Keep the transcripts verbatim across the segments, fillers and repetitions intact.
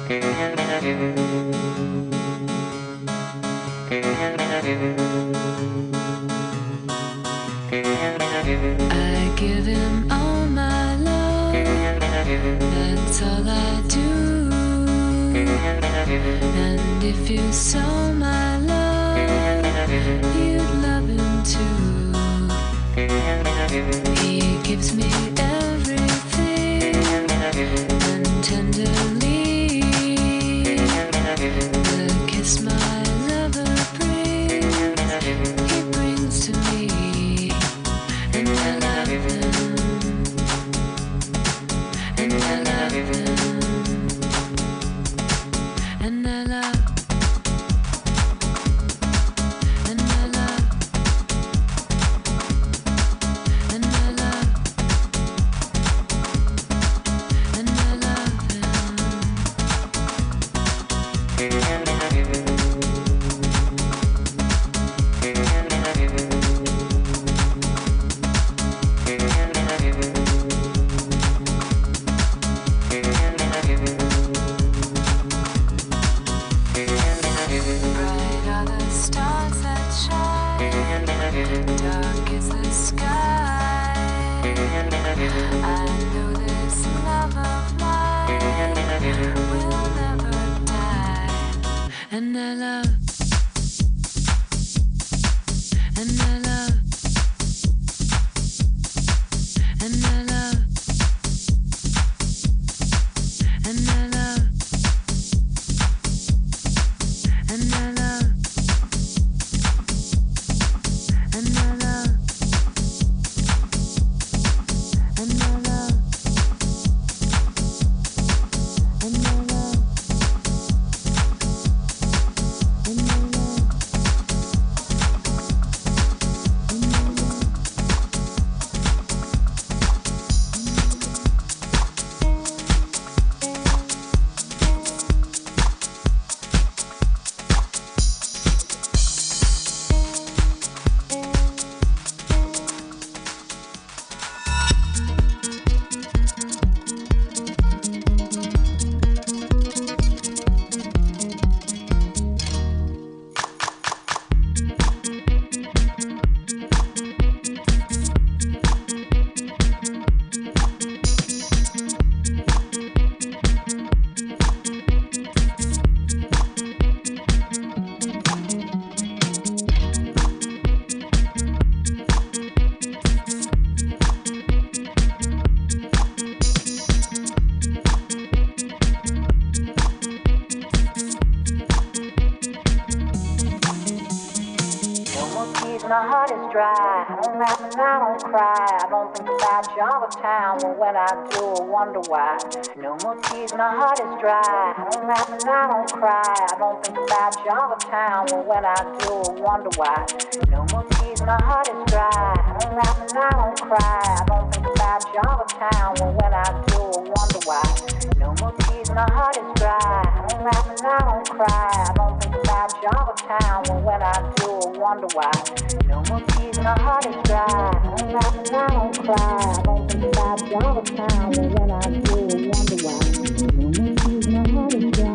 I give him all my love, that's all I do. And if you saw my love, you'd love him too. He gives me everything, and tenderly the kiss my lover brings, he brings to me. And I love him, and I love him, and I love, and I love, and I love, and I love dark is the sky. I know this love of mine will never die. And I love, and I love, and I love, and I love, and I love. And I love, and I love, and I love, and I love, my heart is dry. I don't laugh and I don't cry. I don't think about you all the time. Well, when I do, I wonder why. No more tears, my heart is dry. I don't laugh and I don't cry. I don't think about you all the time. Well, when I do, I wonder why. No more tears, my heart is dry. I don't laugh and I don't cry. I don't think about you all the time. Well, when I do, I wonder why. No more tears, my heart is dry. I don't laugh and I don't cry. I don't think about you all the time. Well, when I do, I wonder why. No more tears, my heart is dry. I don't laugh and I don't cry. I don't think about you all the time. Well, when I do, I wonder why. No more tears, my heart is dry.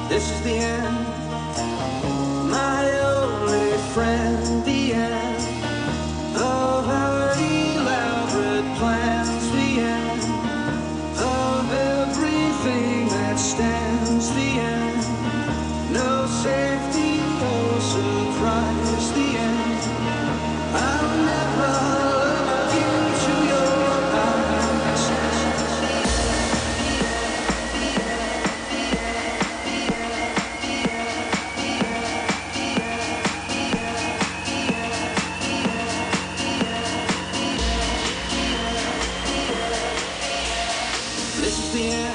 This is the end, my only friend, the end of our elaborate plans, the end of everything that stands, the end, no safety, no surprise, the end. I'll never look into your eyes. This is the end.